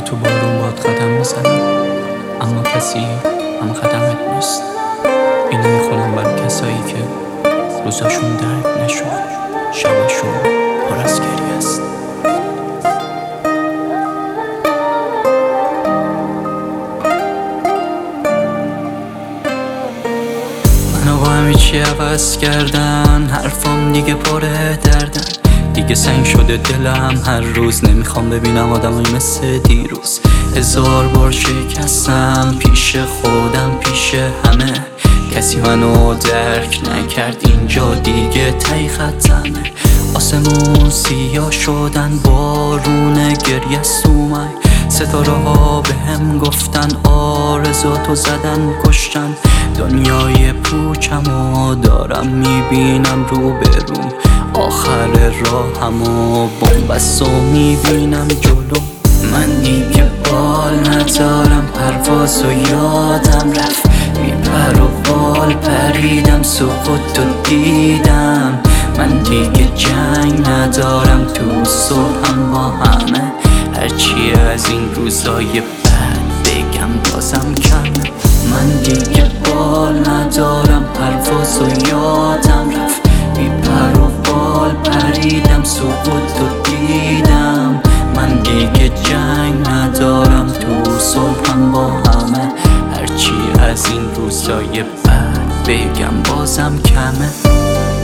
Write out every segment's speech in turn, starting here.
تو بارون باد قدم میزنم، اما کسی هم قدمت نیست. اینو میخونم برای کسایی که روزاشون درد نشد، شباشون پر از گریه است. منو با همه چی عوض کردن، حرفام دیگه پر دردن، دیگه سنگ شده دلم. هر روز نمیخوام ببینم آدمایی مثل دیروز. 1000 بار شکستم پیش خودم، پیش همه. کسی منو درک نکرد، اینجا دیگه تی ختمه. آسمون سیاه شدن، بارون گریه اومد. ستاره ها به هم گفتن آرزوتو زدن کشتن. دنیای پوچمو دارم میبینم رو بروم، آخر راهمو بنبستو میبینم جلو. من دیگه بال ندارم، پروازو یادم رفت. پر و بال پریدم، سقوطو دیدم. من دیگه جنگ ندارم، تو صلحم با همه. هرچی از این روزای بد بگم بازم کمه. من دیگه بال ندارم، پروازو یادم رفت. پر و بال پریدم، سقوطو دیدم. من دیگه جنگ ندارم، تو صلحم با همه. هرچی از این روزای بد بگم بازم کمه.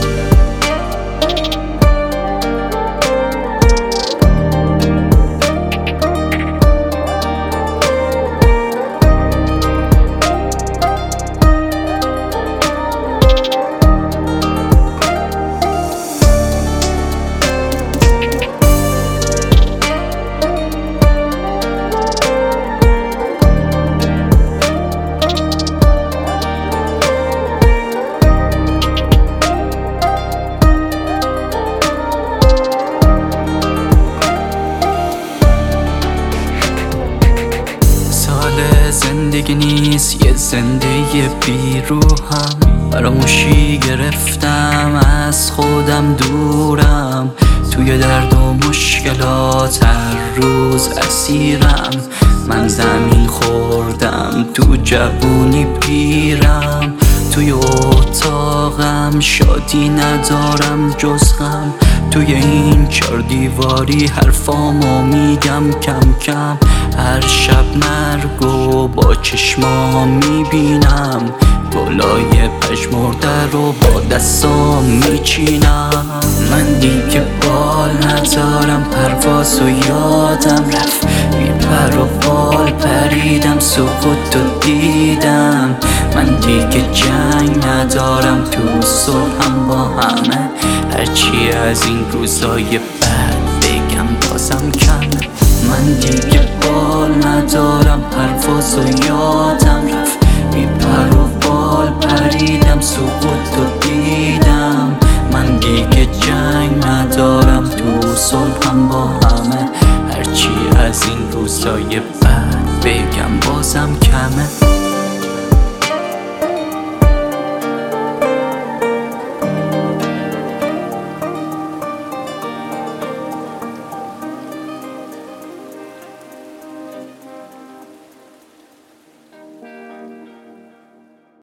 زندگی نیست یه زندگی بیروحم. فراموشی گرفتم، از خودم دورم. توی درد و مشکلات هر روز اسیرم. من زمین خوردم، تو جوونی پیرم. توی اتاقم شادی ندارم جز غم. توی این 4 دیواری حرفامو میگم کم کم. هر شب مرگو با چشمام میبینم. گلای پژمرده رو با دستام میچینم. من دیگه بال ندارم، پروازو یادم رفت. پر و بال پریدم، سقوطو دیدم. من دیگه جنگ ندارم، تو صلحم با همه. هرچی از این روزای بد بگم بازم کمه. من دیگه بال ندارم، پروازو یادم رفت. پر و بال پریدم، سقوطو دیدم. من دیگه جنگ ندارم، تو صلحم با همه. هرچی از این روزای بد بگم بازم کمه.